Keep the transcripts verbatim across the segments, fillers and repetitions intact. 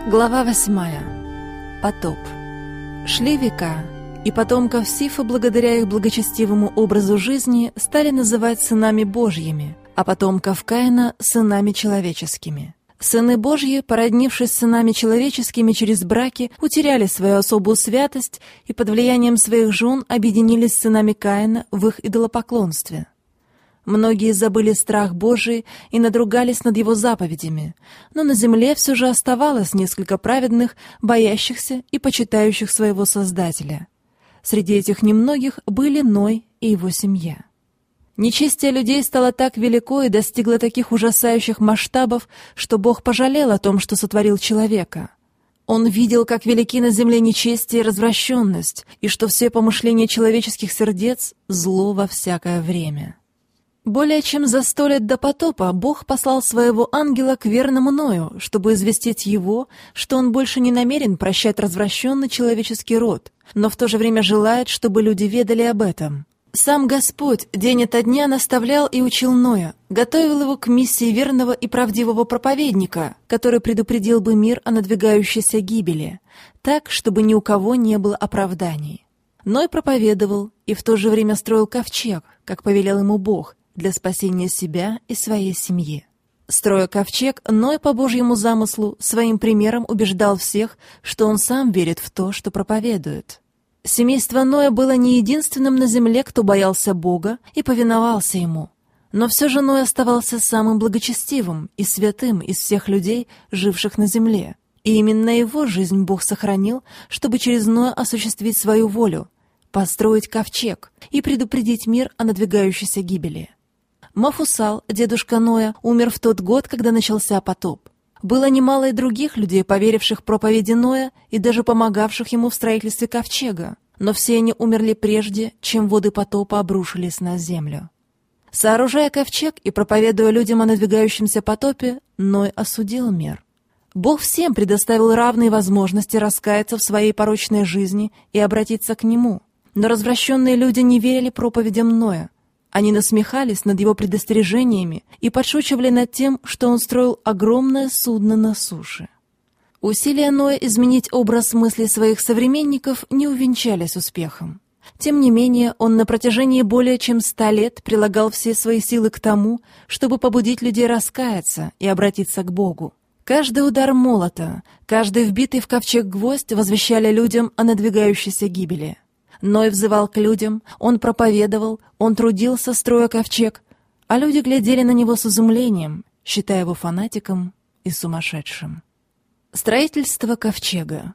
Глава восьмая. Потоп. Шли века, и потомков Сифа, благодаря их благочестивому образу жизни, стали называть сынами Божьими, а потомков Каина — сынами человеческими. Сыны Божьи, породнившись с сынами человеческими через браки, утеряли свою особую святость и под влиянием своих жен объединились с сынами Каина в их идолопоклонстве. Многие забыли страх Божий и надругались над его заповедями, но на земле все же оставалось несколько праведных, боящихся и почитающих своего Создателя. Среди этих немногих были Ной и его семья. Нечестие людей стало так велико и достигло таких ужасающих масштабов, что Бог пожалел о том, что сотворил человека. Он видел, как велики на земле нечестие и развращенность, и что все помышления человеческих сердец — зло во всякое время. Более чем за сто лет до потопа Бог послал своего ангела к верному Ною, чтобы известить его, что он больше не намерен прощать развращенный человеческий род, но в то же время желает, чтобы люди ведали об этом. Сам Господь день ото дня наставлял и учил Ноя, готовил его к миссии верного и правдивого проповедника, который предупредил бы мир о надвигающейся гибели, так, чтобы ни у кого не было оправданий. Ной проповедовал и в то же время строил ковчег, как повелел ему Бог, для спасения себя и своей семьи. Строя ковчег, Ной по Божьему замыслу своим примером убеждал всех, что он сам верит в то, что проповедует. Семейство Ноя было не единственным на земле, кто боялся Бога и повиновался Ему. Но все же Ной оставался самым благочестивым и святым из всех людей, живших на земле. И именно его жизнь Бог сохранил, чтобы через Ноя осуществить свою волю, построить ковчег и предупредить мир о надвигающейся гибели. Мафусал, дедушка Ноя, умер в тот год, когда начался потоп. Было немало и других людей, поверивших проповеди Ноя и даже помогавших ему в строительстве ковчега, но все они умерли прежде, чем воды потопа обрушились на землю. Сооружая ковчег и проповедуя людям о надвигающемся потопе, Ной осудил мир. Бог всем предоставил равные возможности раскаяться в своей порочной жизни и обратиться к Нему, но развращенные люди не верили проповедям Ноя. Они насмехались над его предостережениями и подшучивали над тем, что он строил огромное судно на суше. Усилия Ноя изменить образ мыслей своих современников не увенчались успехом. Тем не менее, он на протяжении более чем ста лет прилагал все свои силы к тому, чтобы побудить людей раскаяться и обратиться к Богу. Каждый удар молота, каждый вбитый в ковчег гвоздь возвещали людям о надвигающейся гибели. Ной взывал к людям, он проповедовал, он трудился, строя ковчег, а люди глядели на него с изумлением, считая его фанатиком и сумасшедшим. Строительство ковчега.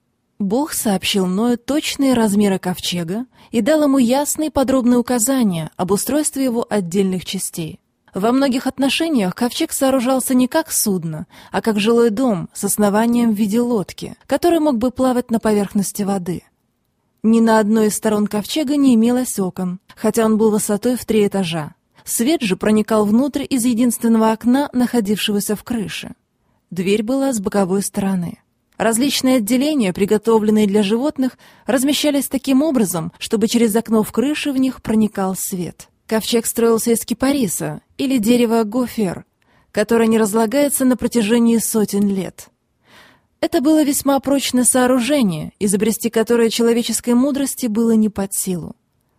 Бог сообщил Ною точные размеры ковчега и дал ему ясные подробные указания об устройстве его отдельных частей. Во многих отношениях ковчег сооружался не как судно, а как жилой дом с основанием в виде лодки, который мог бы плавать на поверхности воды. Ни на одной из сторон ковчега не имелось окон, хотя он был высотой в три этажа. Свет же проникал внутрь из единственного окна, находившегося в крыше. Дверь была с боковой стороны. Различные отделения, приготовленные для животных, размещались таким образом, чтобы через окно в крыше в них проникал свет. Ковчег строился из кипариса, или дерева гофер, которое не разлагается на протяжении сотен лет. Это было весьма прочное сооружение, изобрести которое человеческой мудрости было не под силу.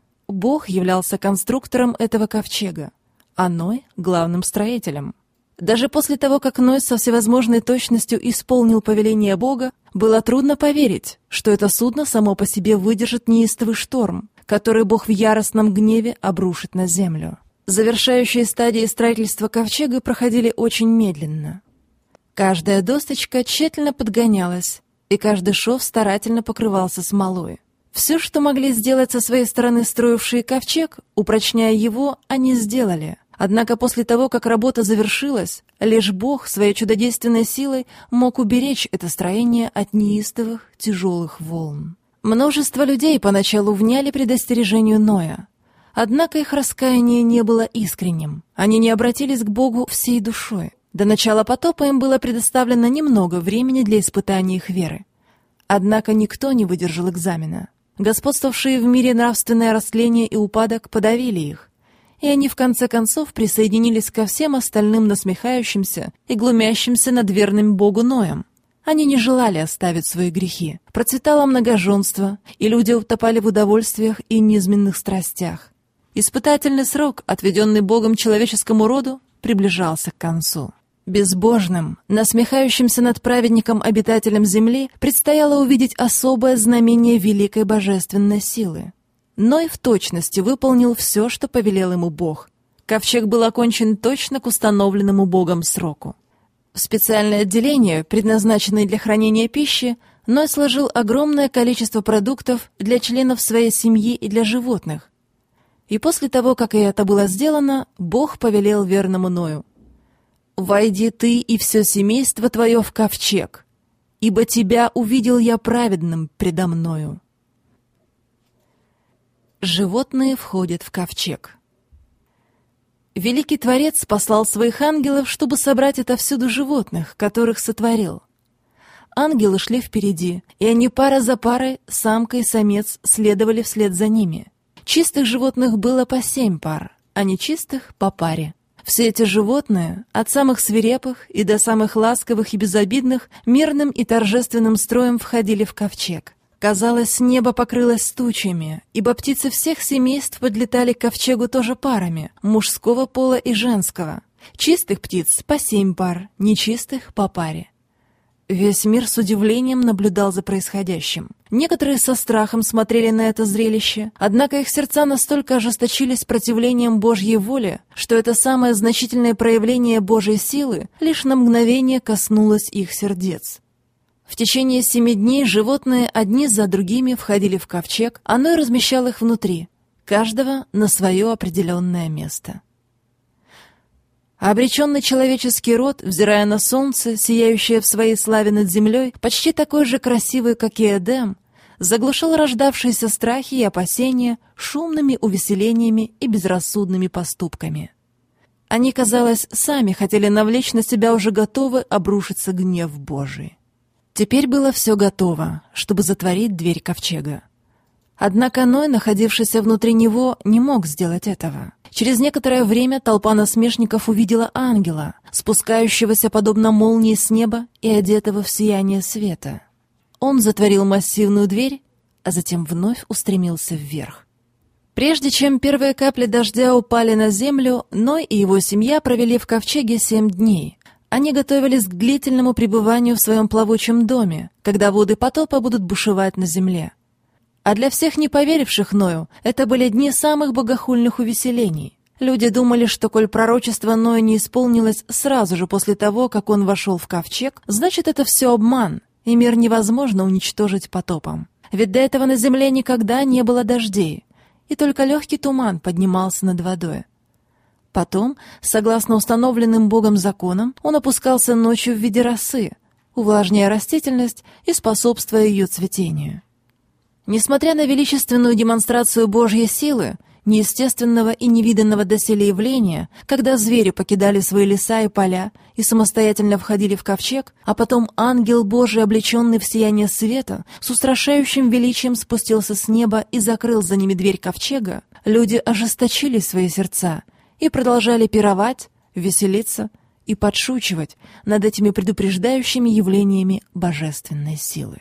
Бог являлся конструктором этого ковчега, а Ной — главным строителем. Даже после того, как Ной со всевозможной точностью исполнил повеление Бога, было трудно поверить, что это судно само по себе выдержит неистовый шторм, который Бог в яростном гневе обрушит на землю. Завершающие стадии строительства ковчега проходили очень медленно. Каждая досточка тщательно подгонялась, и каждый шов старательно покрывался смолой. Все, что могли сделать со своей стороны строившие ковчег, упрочняя его, они сделали. Однако после того, как работа завершилась, лишь Бог своей чудодейственной силой мог уберечь это строение от неистовых тяжелых волн. Множество людей поначалу вняли предостережению Ноя. Однако их раскаяние не было искренним. Они не обратились к Богу всей душой. До начала потопа им было предоставлено немного времени для испытания их веры. Однако никто не выдержал экзамена. Господствовавшие в мире нравственное растление и упадок подавили их, и они в конце концов присоединились ко всем остальным насмехающимся и глумящимся над верным Богу Ноем. Они не желали оставить свои грехи. Процветало многоженство, и люди утопали в удовольствиях и низменных страстях. Испытательный срок, отведенный Богом человеческому роду, приближался к концу. Безбожным, насмехающимся над праведником обитателям земли, предстояло увидеть особое знамение великой божественной силы. Ной в точности выполнил все, что повелел ему Бог. Ковчег был окончен точно к установленному Богом сроку. В специальное отделение, предназначенное для хранения пищи, Ной сложил огромное количество продуктов для членов своей семьи и для животных. И после того, как и это было сделано, Бог повелел верному Ною: «Войди ты и все семейство твое в ковчег, ибо тебя увидел я праведным предо мною». Животные входят в ковчег. Великий Творец послал своих ангелов, чтобы собрать отовсюду животных, которых сотворил. Ангелы шли впереди, и они пара за парой, самка и самец, следовали вслед за ними. Чистых животных было по семь пар, а нечистых — по паре. Все эти животные, от самых свирепых и до самых ласковых и безобидных, мирным и торжественным строем входили в ковчег. Казалось, небо покрылось тучами, ибо птицы всех семейств подлетали к ковчегу тоже парами, мужского пола и женского. Чистых птиц по семь пар, нечистых по паре. Весь мир с удивлением наблюдал за происходящим. Некоторые со страхом смотрели на это зрелище, однако их сердца настолько ожесточились противлением Божьей воле, что это самое значительное проявление Божьей силы лишь на мгновение коснулось их сердец. В течение семи дней животные одни за другими входили в ковчег, а Ной размещал их внутри, каждого на свое определенное место. А обреченный человеческий род, взирая на солнце, сияющее в своей славе над землей, почти такой же красивый, как и Эдем, заглушил рождавшиеся страхи и опасения шумными увеселениями и безрассудными поступками. Они, казалось, сами хотели навлечь на себя уже готовый обрушиться гнев Божий. Теперь было все готово, чтобы затворить дверь ковчега. Однако Ной, находившийся внутри него, не мог сделать этого. Через некоторое время толпа насмешников увидела ангела, спускающегося подобно молнии с неба и одетого в сияние света. Он затворил массивную дверь, а затем вновь устремился вверх. Прежде чем первые капли дождя упали на землю, Ной и его семья провели в ковчеге семь дней. Они готовились к длительному пребыванию в своем плавучем доме, когда воды потопа будут бушевать на земле. А для всех не поверивших Ною это были дни самых богохульных увеселений. Люди думали, что коль пророчество Ноя не исполнилось сразу же после того, как он вошел в ковчег, значит, это все обман, и мир невозможно уничтожить потопом. Ведь до этого на земле никогда не было дождей, и только легкий туман поднимался над водой. Потом, согласно установленным Богом законам, он опускался ночью в виде росы, увлажняя растительность и способствуя ее цветению. Несмотря на величественную демонстрацию Божьей силы, неестественного и невиданного доселе явления, когда звери покидали свои леса и поля и самостоятельно входили в ковчег, а потом ангел Божий, облеченный в сияние света, с устрашающим величием спустился с неба и закрыл за ними дверь ковчега, люди ожесточили свои сердца и продолжали пировать, веселиться и подшучивать над этими предупреждающими явлениями божественной силы.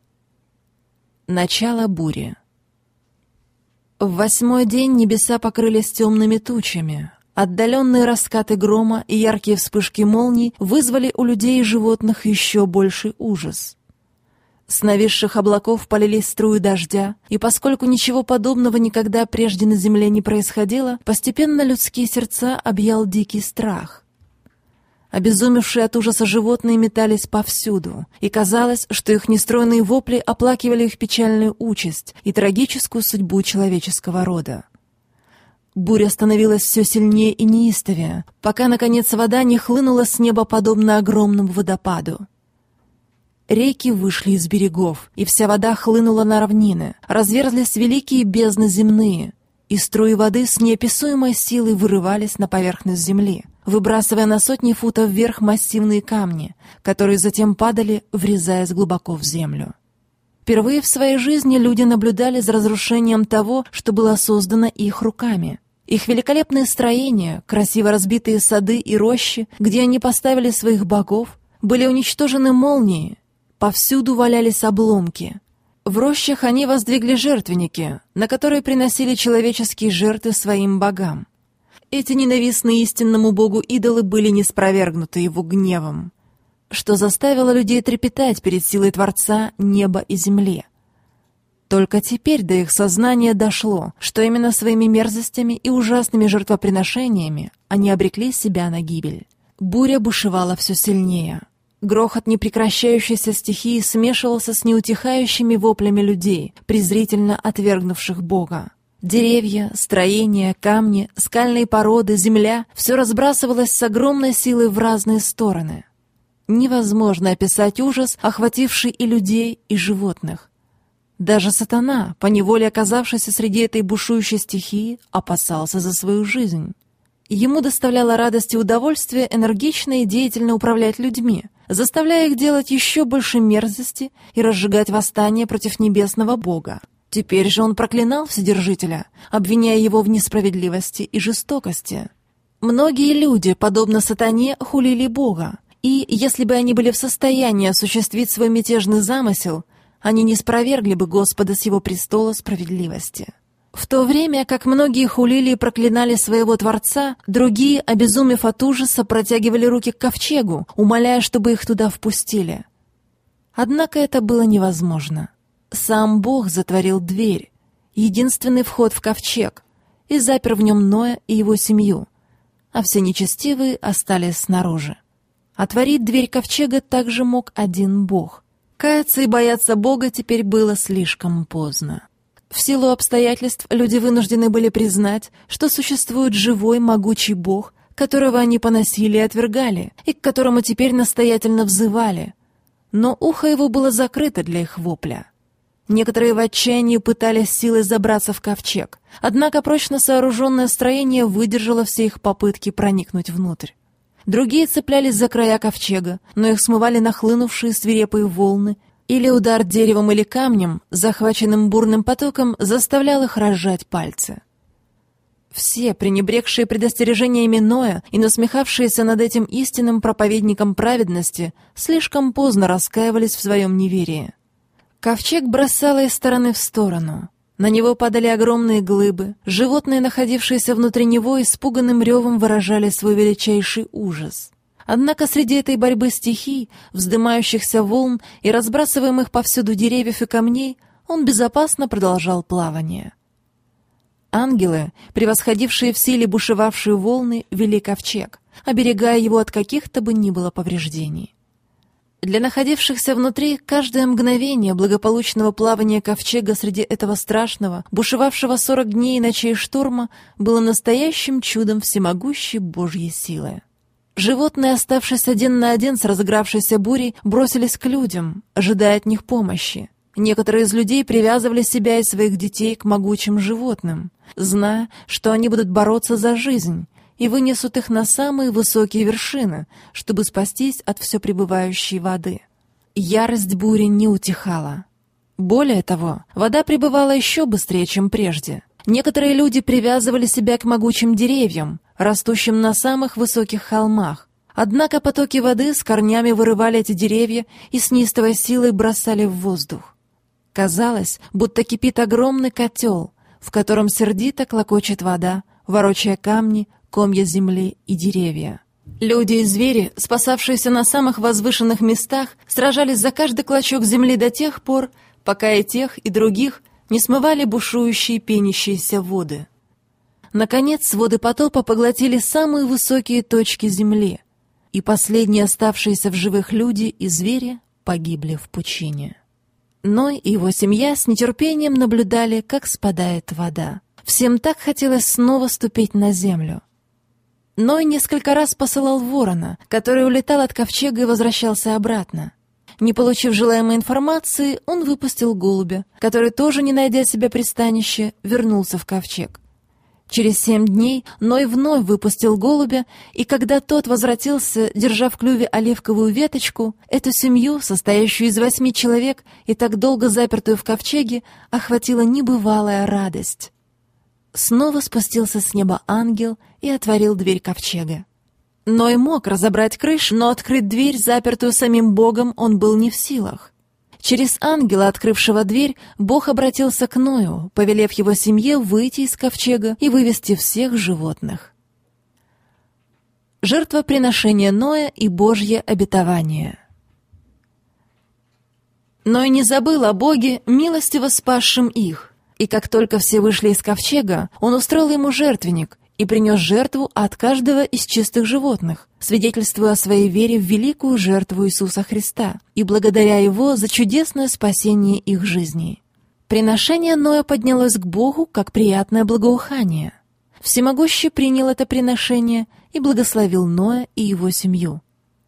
Начало бури. В восьмой день небеса покрылись темными тучами. Отдаленные раскаты грома и яркие вспышки молний вызвали у людей и животных еще больший ужас. С нависших облаков полились струи дождя, и поскольку ничего подобного никогда прежде на земле не происходило, постепенно людские сердца объял дикий страх. Обезумевшие от ужаса животные метались повсюду, и казалось, что их нестройные вопли оплакивали их печальную участь и трагическую судьбу человеческого рода. Буря становилась все сильнее и неистовее, пока, наконец, вода не хлынула с неба подобно огромному водопаду. Реки вышли из берегов, и вся вода хлынула на равнины, разверзлись великие бездны земные, и струи воды с неописуемой силой вырывались на поверхность земли, выбрасывая на сотни футов вверх массивные камни, которые затем падали, врезаясь глубоко в землю. Впервые в своей жизни люди наблюдали за разрушением того, что было создано их руками. Их великолепные строения, красиво разбитые сады и рощи, где они поставили своих богов, были уничтожены молнией, повсюду валялись обломки. В рощах они воздвигли жертвенники, на которые приносили человеческие жертвы своим богам. Эти ненавистные истинному Богу идолы были ниспровергнуты его гневом, что заставило людей трепетать перед силой Творца неба и земли. Только теперь до их сознания дошло, что именно своими мерзостями и ужасными жертвоприношениями они обрекли себя на гибель. Буря бушевала все сильнее. Грохот непрекращающейся стихии смешивался с неутихающими воплями людей, презрительно отвергнувших Бога. Деревья, строения, камни, скальные породы, земля — все разбрасывалось с огромной силой в разные стороны. Невозможно описать ужас, охвативший и людей, и животных. Даже сатана, поневоле оказавшийся среди этой бушующей стихии, опасался за свою жизнь. Ему доставляло радость и удовольствие энергично и деятельно управлять людьми, заставляя их делать еще больше мерзости и разжигать восстание против небесного Бога. Теперь же он проклинал Вседержителя, обвиняя его в несправедливости и жестокости. Многие люди, подобно сатане, хулили Бога, и, если бы они были в состоянии осуществить свой мятежный замысел, они не спровергли бы Господа с его престола справедливости. В то время, как многие хулили и проклинали своего Творца, другие, обезумев от ужаса, протягивали руки к ковчегу, умоляя, чтобы их туда впустили. Однако это было невозможно. Сам Бог затворил дверь, единственный вход в ковчег, и запер в нем Ноя и его семью, а все нечестивые остались снаружи. Отворить дверь ковчега также мог один Бог. Каяться и бояться Бога теперь было слишком поздно. В силу обстоятельств люди вынуждены были признать, что существует живой, могучий Бог, которого они поносили и отвергали, и к которому теперь настоятельно взывали. Но ухо его было закрыто для их вопля. Некоторые в отчаянии пытались силой забраться в ковчег, однако прочно сооруженное строение выдержало все их попытки проникнуть внутрь. Другие цеплялись за края ковчега, но их смывали нахлынувшие свирепые волны, или удар деревом или камнем, захваченным бурным потоком, заставлял их разжать пальцы. Все, пренебрегшие предостережениями Ноя и насмехавшиеся над этим истинным проповедником праведности, слишком поздно раскаивались в своем неверии. Ковчег бросало из стороны в сторону. На него падали огромные глыбы. Животные, находившиеся внутри него, испуганным ревом выражали свой величайший ужас. Однако среди этой борьбы стихий, вздымающихся волн и разбрасываемых повсюду деревьев и камней, он безопасно продолжал плавание. Ангелы, превосходившие в силе бушевавшие волны, вели ковчег, оберегая его от каких-то бы ни было повреждений. Для находившихся внутри каждое мгновение благополучного плавания ковчега среди этого страшного, бушевавшего сорок дней и ночей шторма, было настоящим чудом всемогущей Божьей силы. Животные, оставшись один на один с разыгравшейся бурей, бросились к людям, ожидая от них помощи. Некоторые из людей привязывали себя и своих детей к могучим животным, зная, что они будут бороться за жизнь, и вынесут их на самые высокие вершины, чтобы спастись от все пребывающей воды. Ярость бури не утихала. Более того, вода прибывала еще быстрее, чем прежде. Некоторые люди привязывали себя к могучим деревьям, растущим на самых высоких холмах. Однако потоки воды с корнями вырывали эти деревья и с неистовой силой бросали в воздух. Казалось, будто кипит огромный котел, в котором сердито клокочет вода, ворочая камни, комья земли и деревья. Люди и звери, спасавшиеся на самых возвышенных местах, сражались за каждый клочок земли до тех пор, пока и тех, и других не смывали бушующие пенящиеся воды. Наконец, воды потопа поглотили самые высокие точки земли, и последние оставшиеся в живых люди и звери погибли в пучине. Ной и его семья с нетерпением наблюдали, как спадает вода. Всем так хотелось снова ступить на землю. Ной несколько раз посылал ворона, который улетал от ковчега и возвращался обратно. Не получив желаемой информации, он выпустил голубя, который, тоже не найдя себе пристанища, вернулся в ковчег. Через семь дней Ной вновь выпустил голубя, и когда тот возвратился, держа в клюве оливковую веточку, эту семью, состоящую из восьми человек и так долго запертую в ковчеге, охватила небывалая радость. Снова спустился с неба ангел и отворил дверь ковчега. Ной мог разобрать крышу, но открыть дверь, запертую самим Богом, он был не в силах. Через ангела, открывшего дверь, Бог обратился к Ною, повелев его семье выйти из ковчега и вывести всех животных. Жертвоприношение Ноя и Божье обетование. Ной не забыл о Боге, милостиво спасшем их, и как только все вышли из ковчега, он устроил ему жертвенник и принес жертву от каждого из чистых животных, свидетельствуя о своей вере в великую жертву Иисуса Христа и благодаря Его за чудесное спасение их жизней. Приношение Ноя поднялось к Богу как приятное благоухание. Всемогущий принял это приношение и благословил Ноя и его семью.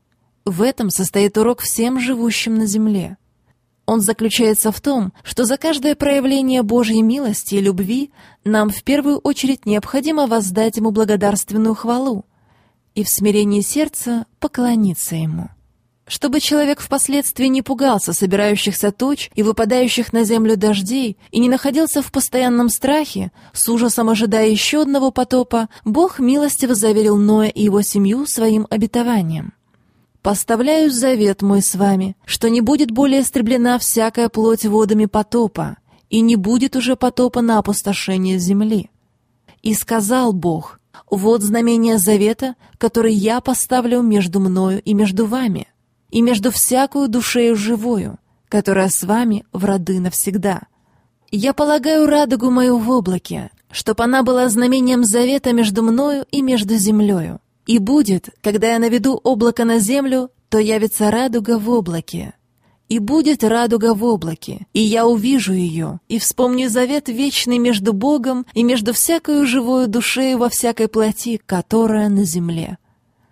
В этом состоит урок всем живущим на земле. Он заключается в том, что за каждое проявление Божьей милости и любви нам в первую очередь необходимо воздать Ему благодарственную хвалу и в смирении сердца поклониться Ему. Чтобы человек впоследствии не пугался собирающихся туч и выпадающих на землю дождей и не находился в постоянном страхе, с ужасом ожидая еще одного потопа, Бог милостиво заверил Ноя и его семью своим обетованием. «Поставляю завет мой с вами, что не будет более истреблена всякая плоть водами потопа, и не будет уже потопа на опустошение земли. И сказал Бог: вот знамение завета, который я поставлю между мною и между вами, и между всякую душею живою, которая с вами в роды навсегда. Я полагаю радугу мою в облаке, чтоб она была знамением завета между мною и между землею. И будет, когда я наведу облако на землю, то явится радуга в облаке. И будет радуга в облаке, и я увижу ее, и вспомню завет вечный между Богом и между всякою живою душею во всякой плоти, которая на земле».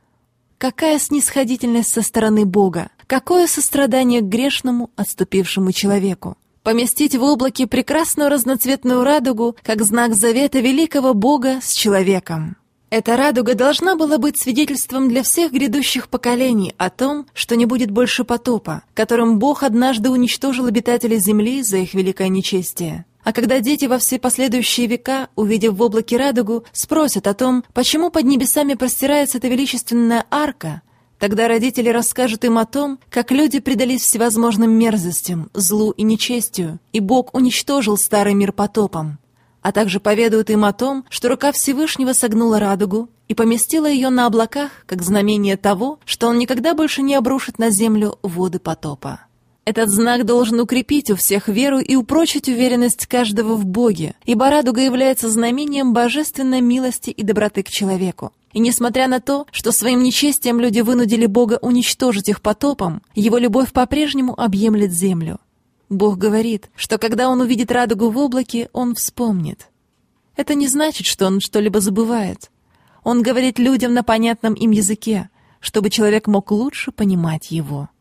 Какая снисходительность со стороны Бога! Какое сострадание к грешному, отступившему человеку! Поместить в облаке прекрасную разноцветную радугу, как знак завета великого Бога с человеком. Эта радуга должна была быть свидетельством для всех грядущих поколений о том, что не будет больше потопа, которым Бог однажды уничтожил обитателей земли за их великое нечестие. А когда дети во все последующие века, увидев в облаке радугу, спросят о том, почему под небесами простирается эта величественная арка, тогда родители расскажут им о том, как люди предались всевозможным мерзостям, злу и нечестию, и Бог уничтожил старый мир потопом. А также поведают им о том, что рука Всевышнего согнула радугу и поместила ее на облаках, как знамение того, что Он никогда больше не обрушит на землю воды потопа. Этот знак должен укрепить у всех веру и упрочить уверенность каждого в Боге, ибо радуга является знамением божественной милости и доброты к человеку. И несмотря на то, что своим нечестием люди вынудили Бога уничтожить их потопом, Его любовь по-прежнему объемлет землю. Бог говорит, что когда Он увидит радугу в облаке, Он вспомнит. Это не значит, что Он что-либо забывает. Он говорит людям на понятном им языке, чтобы человек мог лучше понимать Его.